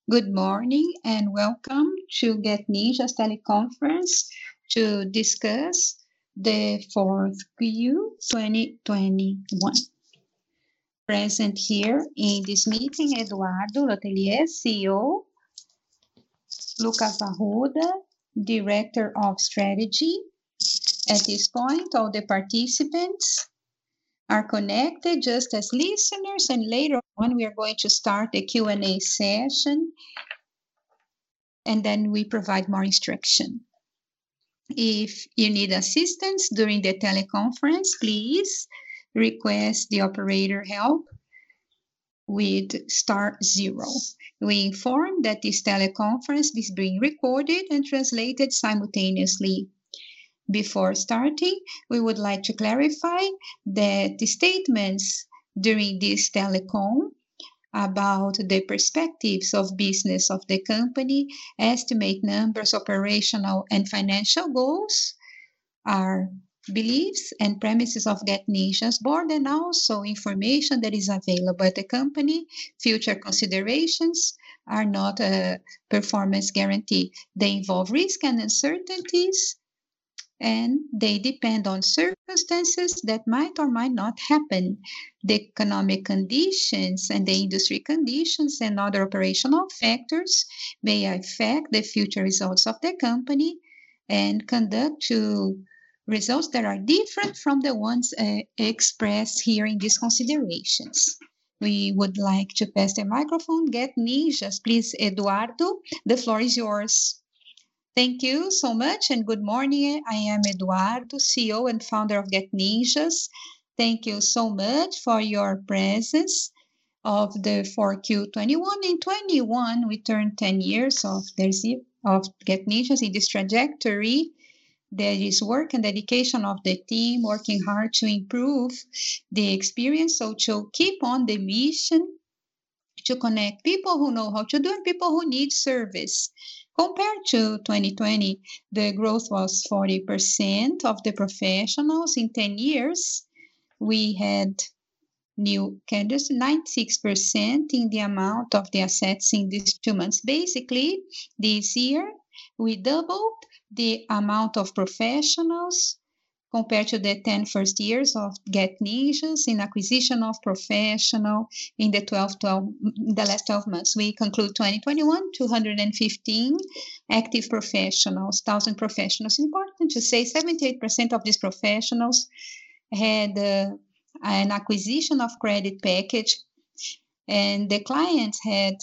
Good morning and welcome to Get Ninja's teleconference to discuss the fourth Q 2021. Present here in this meeting, Eduardo Letelier, CEO, Lucas Arruda, Director of Strategy. At this point, all the participants are connected just as listeners, and later on we are going to start the Q&A session, and then we provide more instruction. If you need assistance during the teleconference, please request the operator help with *0. We inform that this teleconference is being recorded and translated simultaneously. Before starting, we would like to clarify that the statements during this telecom about the perspectives of business of the company, estimate numbers, operational and financial goals are beliefs and premises of Get Ninja's board, and also information that is available at the company. Future considerations are not a performance guarantee. They involve risk and uncertainties, and they depend on circumstances that might or might not happen. The economic conditions and the industry conditions and other operational factors may affect the future results of the company and conduct to results that are different from the ones expressed here in these considerations. We would like to pass the microphone. Get Ninjas, please, Eduardo, the floor is yours. Thank you so much and good morning. I am Eduardo, CEO and founder of Get Ninjas. Thank you so much for your presence of the 4Q21. In 21, we turned 10 years of Get Ninjas in this trajectory. There is work and dedication of the team working hard to improve the experience. So to keep on the mission to connect people who know how to do and people who need service. Compared to 2020, the growth was 40% of the professionals. In 10 years, we had new candidates, 96% in the amount of the assets in these 2 months. Basically, this year, we doubled the amount of professionals compared to the 10 first years of Get Ninjas in acquisition of professional in the last 12 months. We conclude 2021, 215 active professionals, 1,000 professionals. Important to say 78% of these professionals had an acquisition of credit package, and the clients had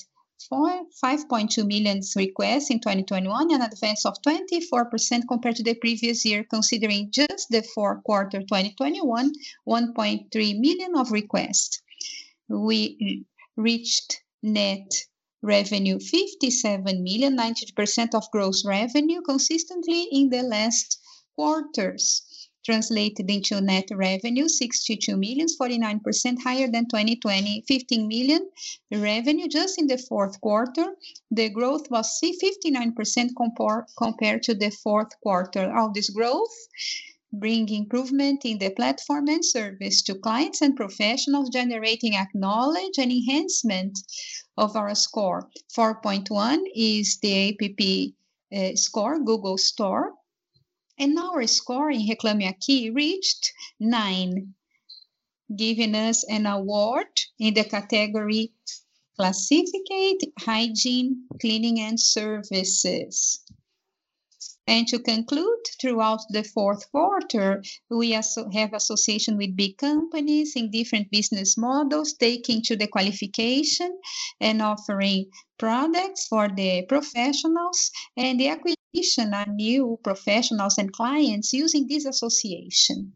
5.2 million requests in 2021, an advance of 24% compared to the previous year, considering just the fourth quarter 2021, 1.3 million of requests. We reached net revenue 57 million, 90% of gross revenue consistently in the last quarters. Translated into net revenue, 62 million, 49% higher than 2020, 15 million revenue just in the fourth quarter. The growth was 59% compared to the fourth quarter. All this growth bring improvement in the platform and service to clients and professionals, generating acknowledge and enhancement of our score. 4.1 is the app score, Google Store. And our score in Reclame Aqui reached 9, giving us an award in the category Classificate Hygiene, Cleaning and Services. And to conclude, throughout the fourth quarter, we also have association with big companies in different business models, taking to the qualification and offering products for the professionals and the acquisition of new professionals and clients using this association.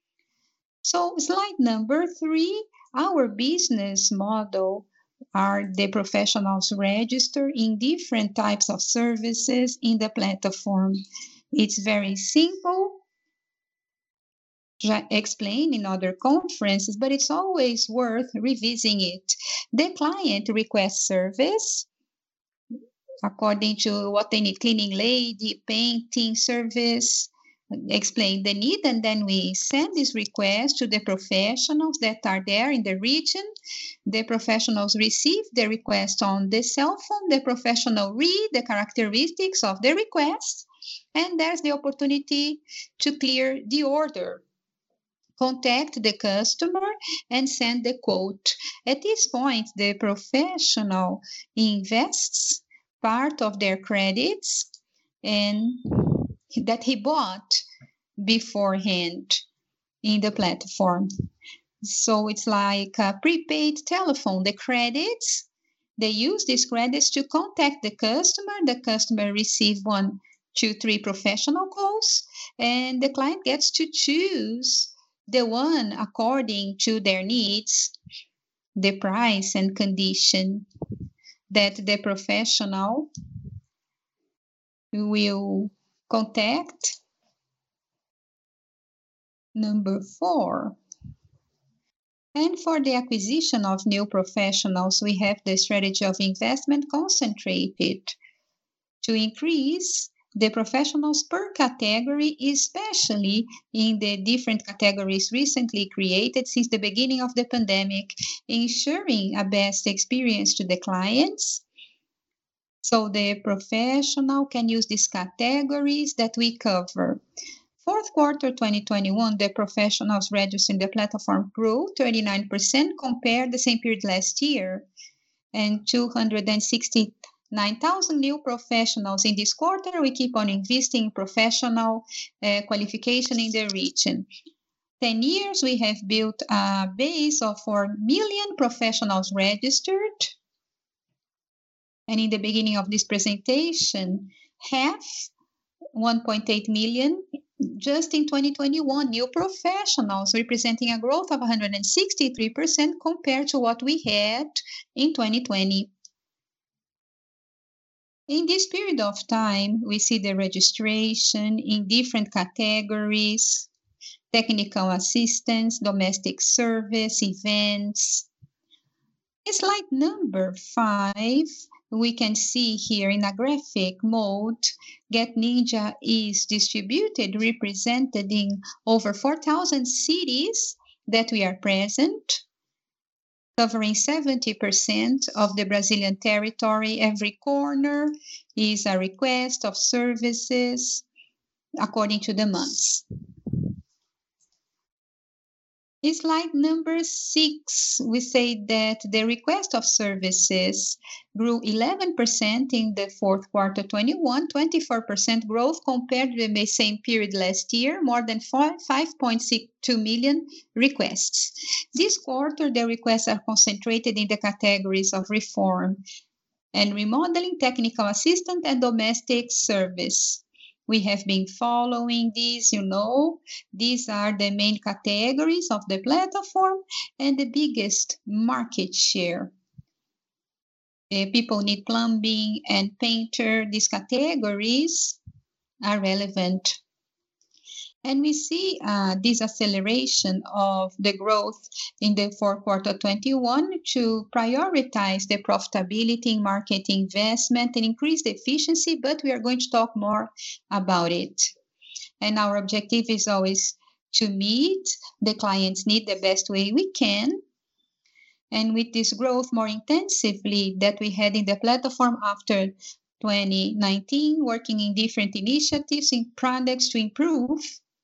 So slide number 3, our business model are the professionals register in different types of services in the platform. It's very simple, explained in other conferences, but it's always worth revising it. The client requests service according to what they need, cleaning lady, painting service, explain the need, and then we send this request to the professionals that are there in the region. The professionals receive the request on the cell phone. The professional read the characteristics of the request, and there's the opportunity to clear the order, contact the customer, and send the quote. At this point, the professional invests part of their credits and that he bought beforehand in the platform. So it's like a prepaid telephone. The credits, they use these credits to contact the customer. The customer receives 1, 2, 3 professional calls, and the client gets to choose the one according to their needs, the price and condition that the professional will contact. Number 4. And for the acquisition of new professionals, we have the strategy of investment concentrated to increase the professionals per category, especially in the different categories recently created since the beginning of the pandemic, ensuring a best experience to the clients. So the professional can use these categories that we cover. Fourth quarter 2021, the professionals registered in the platform grew 39% compared the same period last year, and 269,000 new professionals in this quarter. We keep on investing in professional qualification in the region. 10 years, we have built a base of 4 million professionals registered. And in the beginning of this presentation, half, 1.8 million, just in 2021, new professionals, representing a growth of 163% compared to what we had in 2020. In this period of time, we see the registration in different categories: technical assistance, domestic service, events. In slide number 5, we can see here in a graphic mode, Get Ninja is distributed, represented in over 4,000 cities that we are present, covering 70% of the Brazilian territory. Every corner is a request of services according to the months. In slide number 6, we say that the request of services grew 11% in the fourth quarter 21, 24% growth compared to the same period last year, more than 5.62 million requests. This quarter, the requests are concentrated in the categories of reform and remodeling, technical assistant, and domestic service. We have been following these, these are the main categories of the platform and the biggest market share. People need plumbing and painter. These categories are relevant. And we see this acceleration of the growth in the fourth quarter 21 to prioritize the profitability in market investment and increase the efficiency, but we are going to talk more about it. And our objective is always to meet the client's need the best way we can. And with this growth more intensively that we had in the platform after 2019, working in different initiatives in products to improve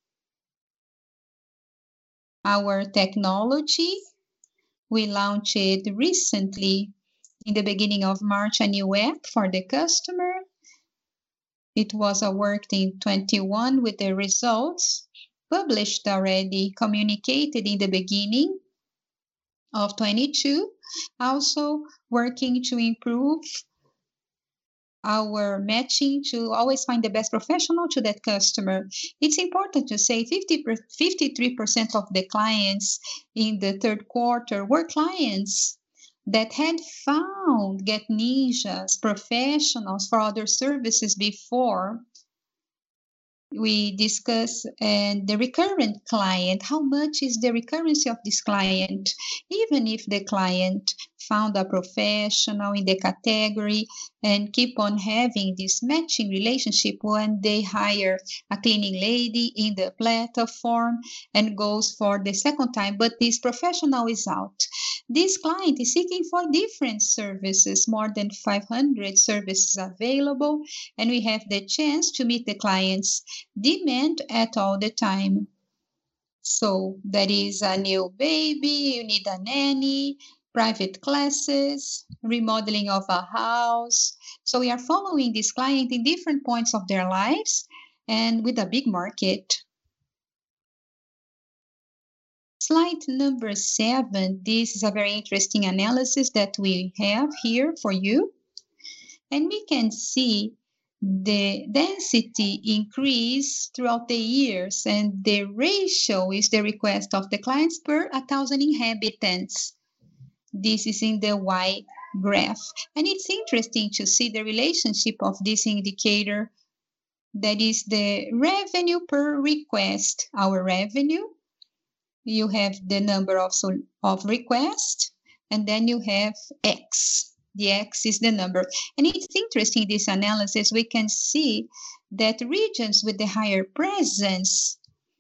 our technology. We launched recently in the beginning of March a new app for the customer. It was worked in 21 with the results published already, communicated in the beginning of 22. Also working to improve our matching to always find the best professional to that customer. It's important to say 53% of the clients in the third quarter were clients that had found Get Ninja's professionals for other services before. we discuss the recurrent client. How much is the recurrence of this client? Even if the client found a professional in the category and keep on having this matching relationship when they hire a cleaning lady in the platform and goes for the second time, but this professional is out. This client is seeking for different services, more than 500 services available, and we have the chance to meet the client's demand at all the time. So there is a new baby, you need a nanny, private classes, remodeling of a house. So we are following this client in different points of their lives and with a big market. Slide number 7. This is a very interesting analysis that we have here for you. And we can see the density increase throughout the years, and the ratio is the request of the clients per 1,000 inhabitants. This is in the Y graph. And it's interesting to see the relationship of this indicator, that is the revenue per request. Our revenue, you have the number of requests, and then you have X. The X is the number. And it's interesting, this analysis, we can see that regions with the higher presence,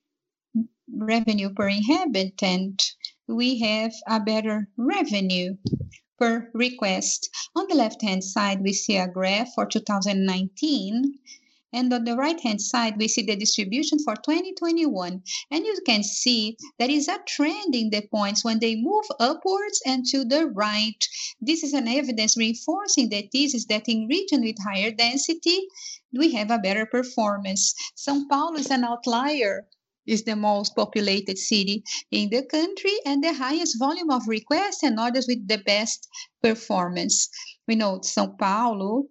revenue per inhabitant, we have a better revenue per request. On the left-hand side, we see a graph for 2019. And on the right-hand side, we see the distribution for 2021. And you can see there is a trend in the points when they move upwards and to the right. This is an evidence reinforcing the thesis that in region with higher density, we have a better performance. São Paulo is an outlier. Is the most populated city in the country and the highest volume of requests and orders with the best performance. We know São Paulo.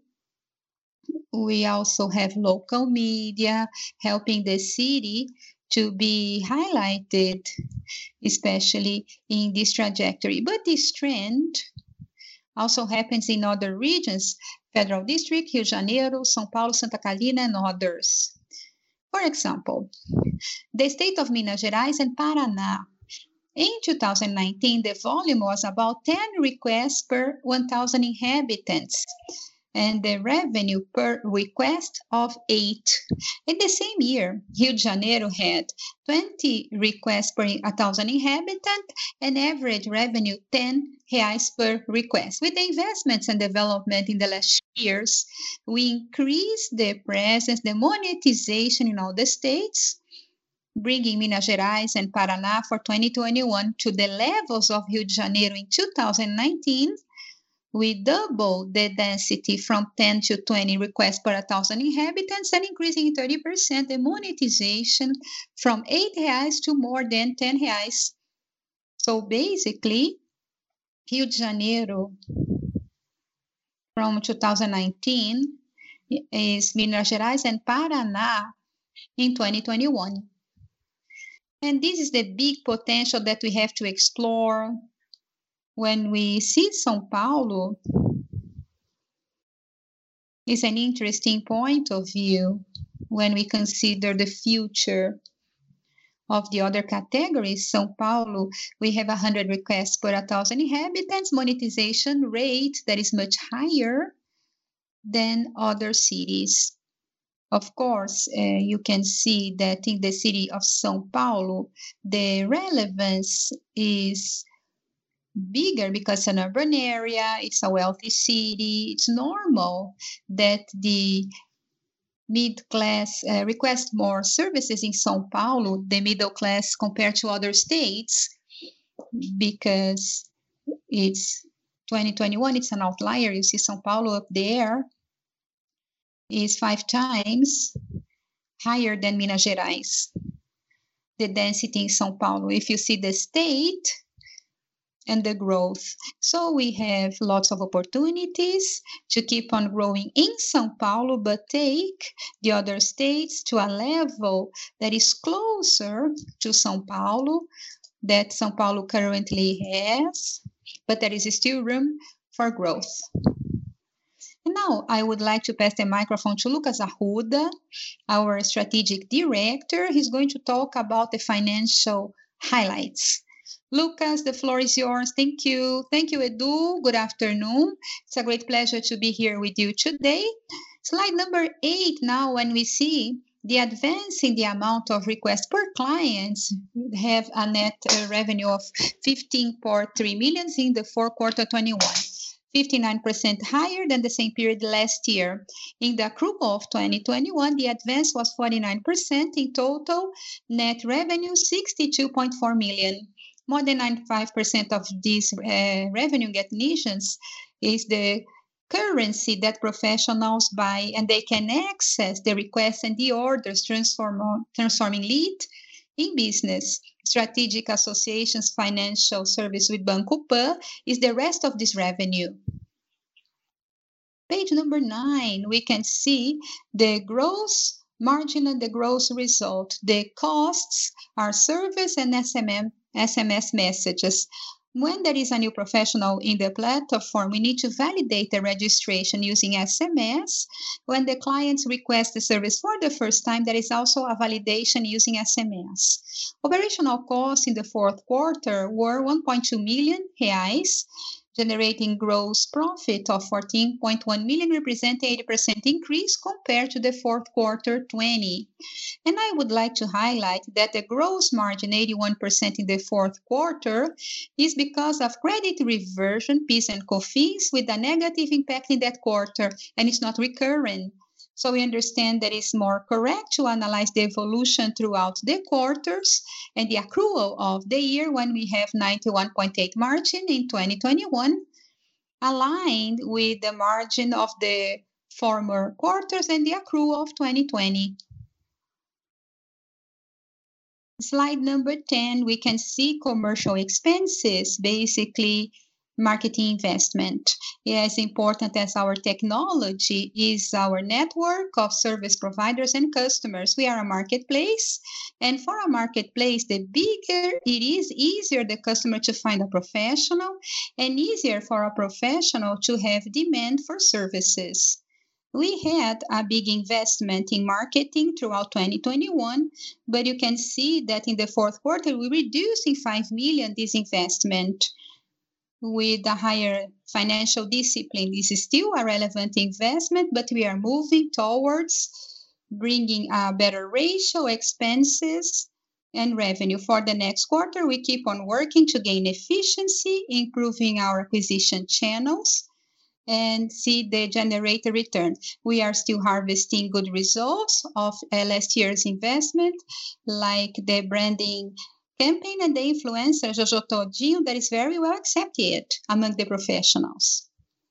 We also have local media helping the city to be highlighted, especially in this trajectory. But this trend also happens in other regions, Federal District, Rio de Janeiro, São Paulo, Santa Catarina, and others. For example, the state of Minas Gerais and Paraná. In 2019, the volume was about 10 requests per 1,000 inhabitants, and the revenue per request of 8. In the same year, Rio de Janeiro had 20 requests per 1,000 inhabitants and average revenue 10 reais per request. With the investments and development in the last years, we increased the presence, the monetization in all the states, bringing Minas Gerais and Paraná for 2021 to the levels of Rio de Janeiro in 2019. We doubled the density from 10 to 20 requests per 1,000 inhabitants and increasing 30% the monetization from 8 reais to more than 10 reais. So basically, Rio de Janeiro from 2019 is Minas Gerais and Paraná in 2021. And this is the big potential that we have to explore. When we see São Paulo, is an interesting point of view when we consider the future of the other categories. São Paulo, we have 100 requests per 1,000 inhabitants, monetization rate that is much higher than other cities. Of course, you can see that in the city of São Paulo, the relevance is bigger because it's an urban area, it's a wealthy city. It's normal that the mid-class request more services in São Paulo, the middle class compared to other states, because it's 2021, it's an outlier. You see São Paulo up there is 5 times higher than Minas Gerais, the density in São Paulo. If you see the state, and the growth. So we have lots of opportunities to keep on growing in São Paulo, but take the other states to a level that is closer to São Paulo, that São Paulo currently has, but there is still room for growth. And now I would like to pass the microphone to Lucas Arruda, our strategic director. He's going to talk about the financial highlights. Lucas, the floor is yours. Thank you. Thank you, Edu. Good afternoon. It's a great pleasure to be here with you today. Slide number 8 now, when we see the advance in the amount of requests per clients, have a net revenue of 15.3 million in the fourth quarter 21. 59% higher than the same period last year. In the accrual of 2021, the advance was 49%. In total, net revenue 62.4 million. More than 95% of these revenue recognitions is the currency that professionals buy, and they can access the requests and the orders, transforming lead in business. Strategic associations financial service with Banco Pan is the rest of this revenue. Page number 9, we can see the gross margin and the gross result. The costs are service and SMS messages. When there is a new professional in the platform, we need to validate the registration using SMS. When the clients request the service for the first time, there is also a validation using SMS. Operational costs in the fourth quarter were 1.2 million reais, generating gross profit of 14.1 million, representing 80% increase compared to the fourth quarter 20. And I would like to highlight that the gross margin, 81% in the fourth quarter, is because of credit reversion, PIS and COFINS, with a negative impact in that quarter, and it's not recurring. So we understand that it's more correct to analyze the evolution throughout the quarters and the accrual of the year when we have 91.8 margin in 2021, aligned with the margin of the former quarters and the accrual of 2020. Slide number 10, we can see commercial expenses, basically marketing investment. As important as our technology is our network of service providers and customers. We are a marketplace, and for a marketplace, the bigger it is, easier the customer to find a professional and easier for a professional to have demand for services. We had a big investment in marketing throughout 2021, but you can see that in the fourth quarter, we reduced in 5 million this investment. With a higher financial discipline, this is still a relevant investment, but we are moving towards bringing a better ratio, expenses, and revenue. For the next quarter, we keep on working to gain efficiency, improving our acquisition channels, and see the generated return. We are still harvesting good results of last year's investment, like the branding campaign and the influencer Jojo Todinho that is very well accepted among the professionals.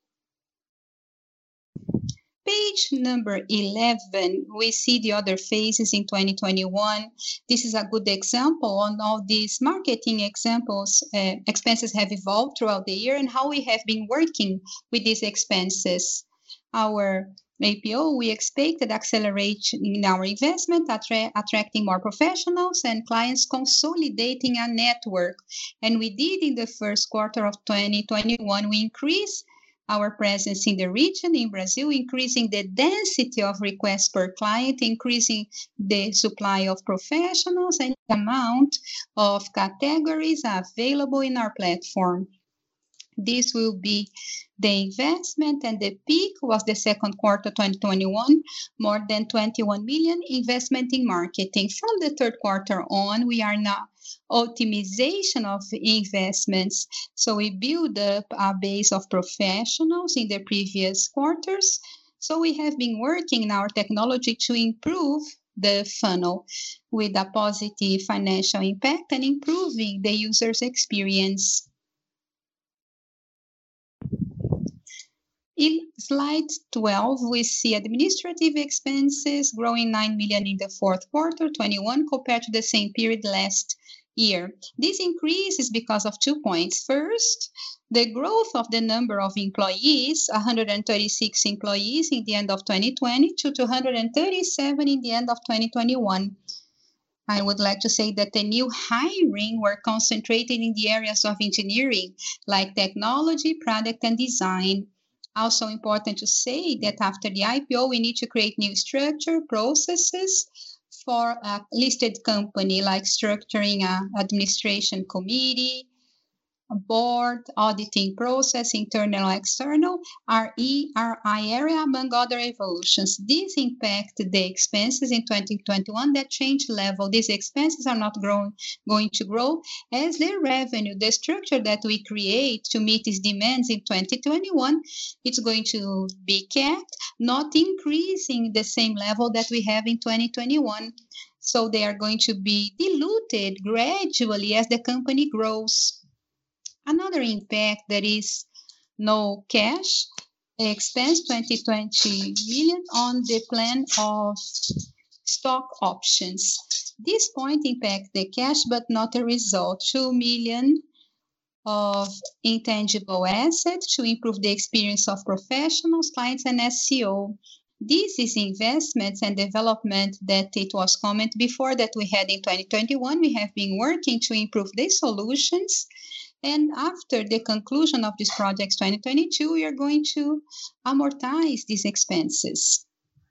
Page number 11, we see the other phases in 2021. This is a good example on all these marketing examples. Expenses have evolved throughout the year and how we have been working with these expenses. Our APO, we expected acceleration in our investment, attracting more professionals and clients, consolidating a network. And we did in the first quarter of 2021, we increased our presence in the region, in Brazil, increasing the density of requests per client, increasing the supply of professionals and the amount of categories available in our platform. This will be the investment, and the peak was the second quarter 2021, more than 21 million investment in marketing. From the third quarter on, we are now optimization of investments. So we build up a base of professionals in the previous quarters. So we have been working in our technology to improve the funnel with a positive financial impact and improving the user's experience. In slide 12, we see administrative expenses growing 9 million in the fourth quarter 21 compared to the same period last year. This increase is because of 2 points. First, the growth of the number of employees, 136 employees in the end of 2020 to 237 in the end of 2021. I would like to say that the new hiring were concentrated in the areas of engineering, like technology, product, and design. Also important to say that after the IPO, we need to create new structure processes for a listed company, like structuring an administration committee, a board, auditing process, internal, external, RE, RI area, among other evolutions. These impact the expenses in 2021 that change level. These expenses are not going to grow as the revenue. The structure that we create to meet these demands in 2021, it's going to be kept, not increasing the same level that we have in 2021. So they are going to be diluted gradually as the company grows. Another impact that is no cash expense, 2020 million on the plan of stock options. This point impacts the cash but not the result. 2 million of intangible assets to improve the experience of professionals, clients, and SEO. This is investments and development that it was commented before that we had in 2021. We have been working to improve the solutions. And after the conclusion of this project 2022, we are going to amortize these expenses.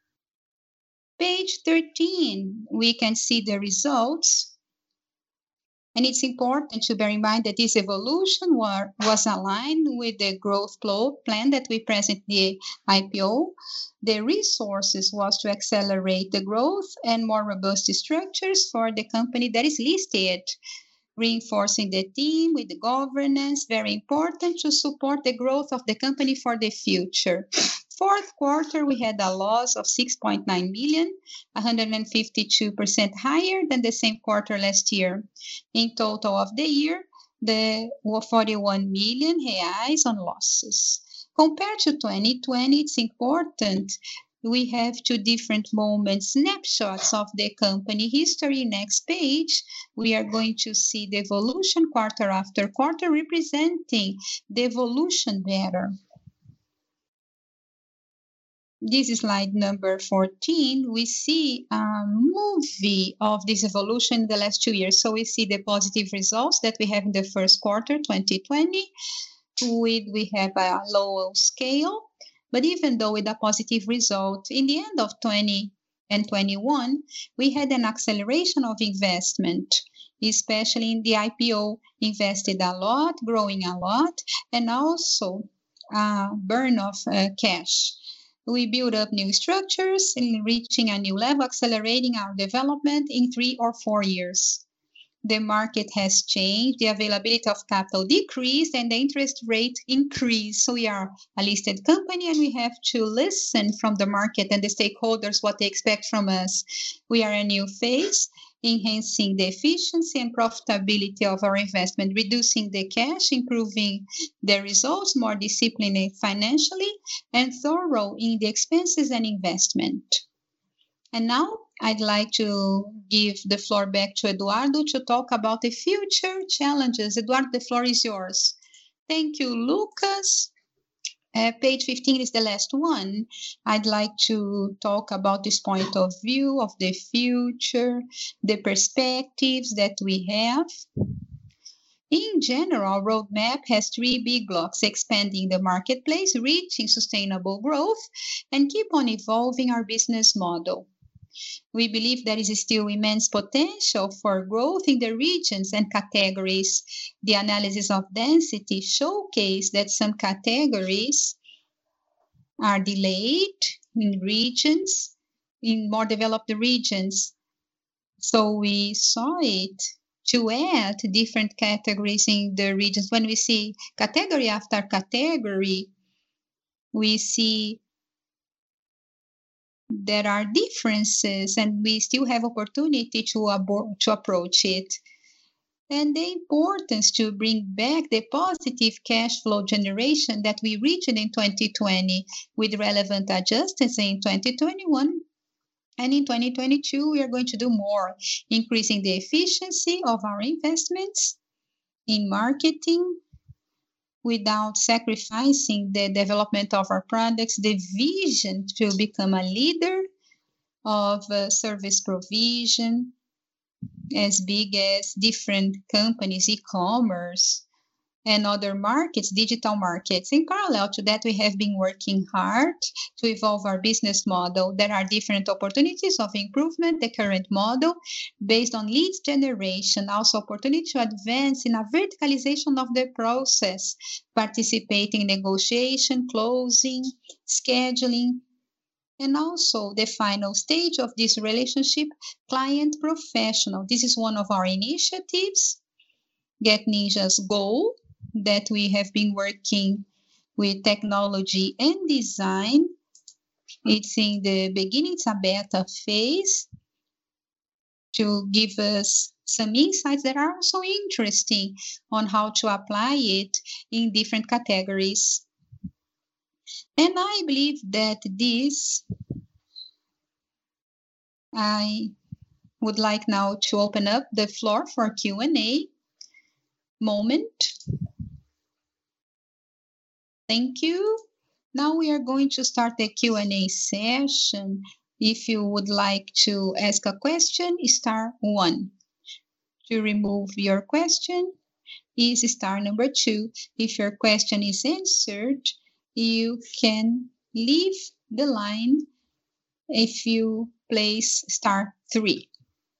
Page 13, we can see the results. And it's important to bear in mind that this evolution was aligned with the growth plan that we present the IPO. The resources was to accelerate the growth and more robust structures for the company that is listed. Reinforcing the team with the governance, very important to support the growth of the company for the future. Fourth quarter, we had a loss of 6.9 million, 152% higher than the same quarter last year. In total of the year, there were 41 million reais on losses. Compared to 2020, it's important we have two different moments, snapshots of the company history. Next page, we are going to see the evolution quarter after quarter, representing the evolution better. This is slide number 14. We see a movie of this evolution in the last 2 years. So we see the positive results that we have in the first quarter 2020. We have a lower scale. But even though with a positive result, in the end of 20 and 21, we had an acceleration of investment, especially in the IPO, invested a lot, growing a lot, and also burn of cash. We build up new structures and reaching a new level, accelerating our development in 3 or 4 years. The market has changed, the availability of capital decreased, and the interest rate increased. So we are a listed company, and we have to listen from the market and the stakeholders what they expect from us. We are a new phase, enhancing the efficiency and profitability of our investment, reducing the cash, improving the results, more disciplined financially, and thorough in the expenses and investment. And now I'd like to give the floor back to Eduardo to talk about the future challenges. Eduardo, the floor is yours. Thank you, Lucas. Page 15 is the last one. I'd like to talk about this point of view of the future, the perspectives that we have. In general, roadmap has 3 big blocks: expanding the marketplace, reaching sustainable growth, and keep on evolving our business model. We believe there is still immense potential for growth in the regions and categories. The analysis of density showcase that some categories are delayed in regions, in more developed regions. So we saw it to add different categories in the regions. When we see category after category, we see there are differences, and we still have opportunity to approach it. And the importance to bring back the positive cash flow generation that we reached in 2020 with relevant adjustments in 2021. And in 2022, we are going to do more, increasing the efficiency of our investments in marketing, without sacrificing the development of our products, the vision to become a leader of service provision, as big as different companies, e-commerce, and other markets, digital markets. In parallel to that, we have been working hard to evolve our business model. There are different opportunities of improvement, the current model, based on leads generation, also opportunity to advance in a verticalization of the process, participating in negotiation, closing, scheduling, and also the final stage of this relationship, client professional. This is one of our initiatives, Get Ninja's goal, that we have been working with technology and design. It's in the beginning, it's a beta phase to give us some insights that are also interesting on how to apply it in different categories. And I believe that I would like now to open up the floor for Q&A moment. Thank you. Now we are going to start the Q&A session. If you would like to ask a question, star 1. To remove your question is star number 2. If your question is answered, you can leave the line if you place star 3.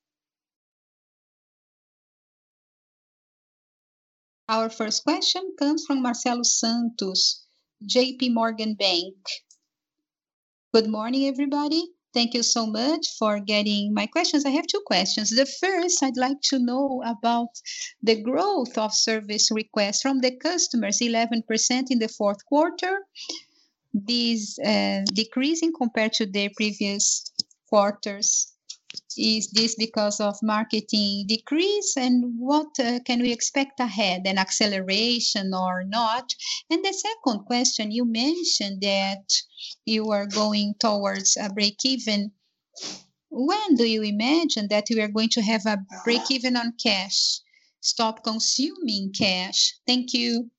Our first question comes from Marcelo Santos, JP Morgan Bank. Good morning, everybody. Thank you so much for getting my questions. I have 2 questions. The first, I'd like to know about the growth of service requests from the customers, 11% in the fourth quarter. This decreasing compared to the previous quarters. Is this because of marketing decrease? And what can we expect ahead, an acceleration or not? And the second question, you mentioned that you are going towards a break-even. When do you imagine that we are going to have a break-even on cash? Stop consuming cash. Thank you.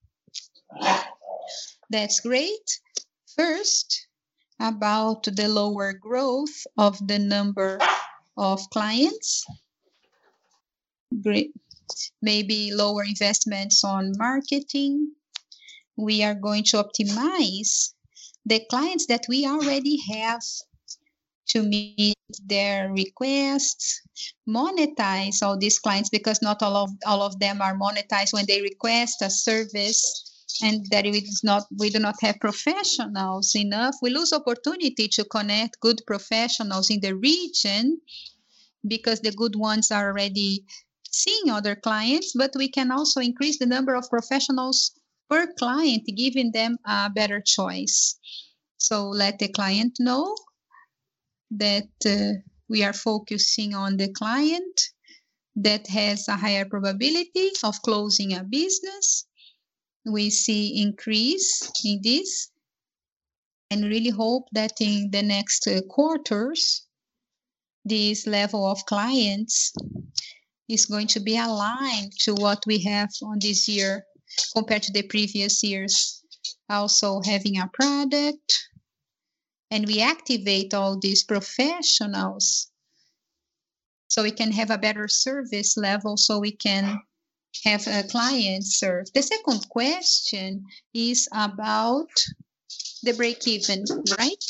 That's great. First, about the lower growth of the number of clients. Great. Maybe lower investments on marketing. We are going to optimize the clients that we already have to meet their requests, monetize all these clients, because not all of them are monetized when they request a service, and that we do not have professionals enough. We lose opportunity to connect good professionals in the region because the good ones are already seeing other clients, but we can also increase the number of professionals per client, giving them a better choice. So let the client know that we are focusing on the client that has a higher probability of closing a business. We see increase in this and really hope that in the next quarters, this level of clients is going to be aligned to what we have on this year compared to the previous years. Also having a product, and we activate all these professionals so we can have a better service level, so we can have a client served. The second question is about the break-even, right?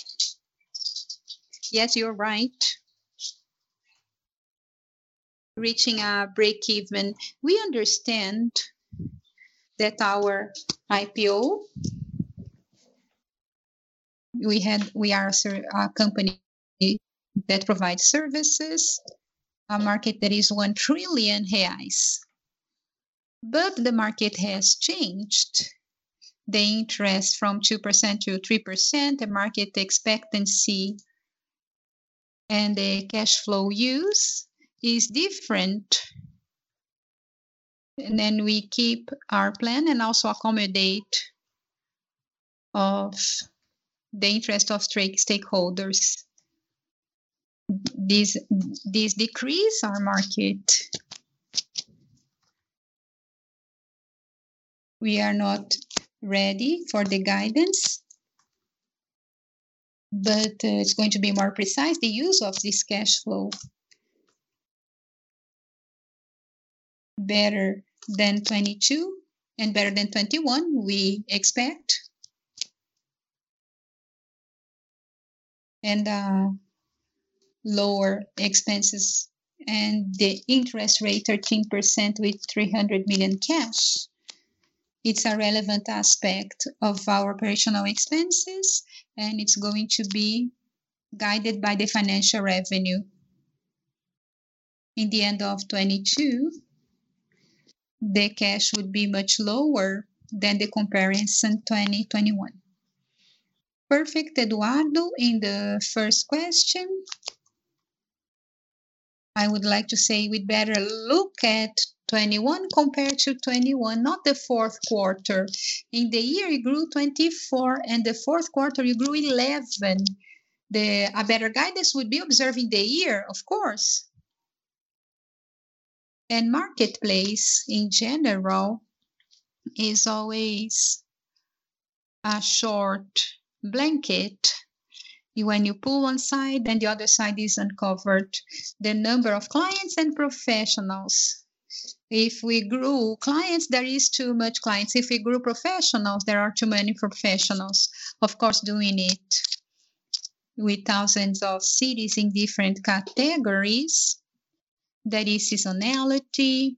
Yes, you're right. Reaching a break-even. We understand that our IPO, we are a company that provides services, a market that is 1 trillion reais. But the market has changed. The interest from 2% to 3%, the market expectancy and the cash flow use is different. And then we keep our plan and also accommodate of the interest of stakeholders. These decrease our market. We are not ready for the guidance, but it's going to be more precise, the use of this cash flow. Better than 22 and better than 21, we expect. And lower expenses and the interest rate 13% with 300 million cash. It's a relevant aspect of our operational expenses, and it's going to be guided by the financial revenue. In the end of 22, the cash would be much lower than the comparison 2021. Perfect, Eduardo. In the first question, I would like to say we'd better look at 21 compared to 21, not the fourth quarter. In the year, you grew 24, and the fourth quarter, you grew 11. A better guidance would be observing the year, of course. And marketplace, in general, is always a short blanket. When you pull one side, then the other side is uncovered. The number of clients and professionals. If we grew clients, there is too much clients. If we grew professionals, there are too many professionals. Of course, doing it with thousands of cities in different categories. That is seasonality,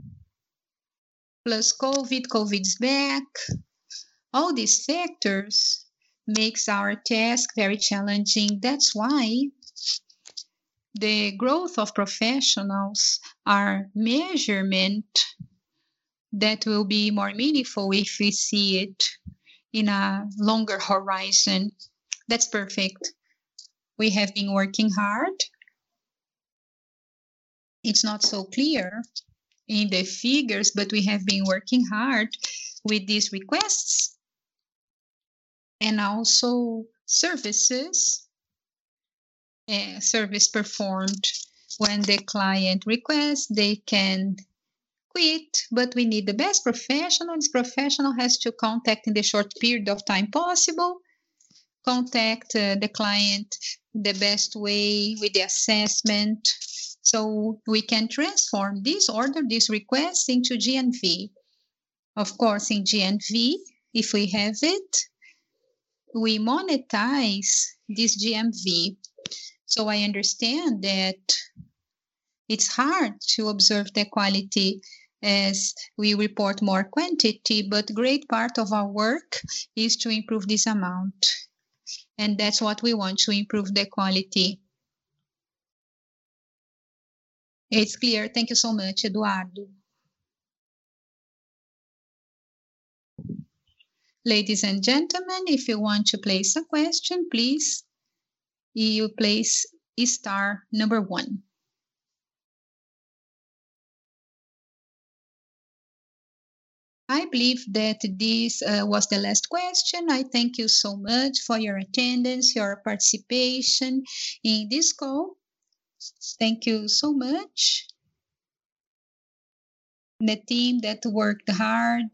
plus COVID's back. All these factors makes our task very challenging. That's why the growth of professionals are measurement that will be more meaningful if we see it in a longer horizon. That's perfect. We have been working hard. It's not so clear in the figures, but we have been working hard with these requests and also services, service performed. When the client requests, they can quit, but we need the best professional. This professional has to contact in the short period of time possible, contact the client the best way with the assessment, so we can transform this order, this request into GMV. Of course, in GMV, if we have it, we monetize this GMV. So I understand that it's hard to observe the quality as we report more quantity, but great part of our work is to improve this amount. And that's what we want, to improve the quality. It's clear. Thank you so much, Eduardo. Ladies and gentlemen, if you want to place a question, please, you place star number 1. I believe that this was the last question. I thank you so much for your attendance, your participation in this call. Thank you so much. The team that worked hard,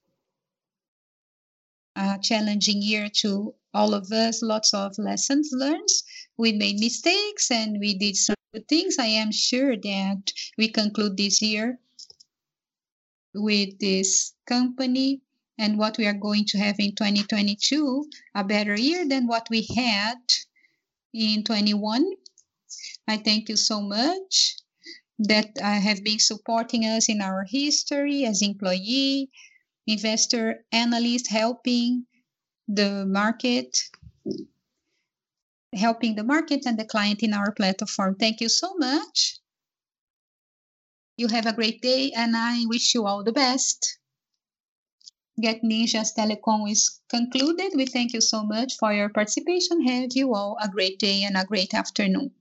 a challenging year to all of us, lots of lessons learned. We made mistakes and we did some good things. I am sure that we conclude this year with this company and what we are going to have in 2022, a better year than what we had in 21. I thank you so much that have been supporting us in our history as employee, investor, analyst, helping the market and the client in our platform. Thank you so much. You have a great day, and I wish you all the best. Get Ninjas Telecom is concluded. We thank you so much for your participation. Have you all a great day and a great afternoon.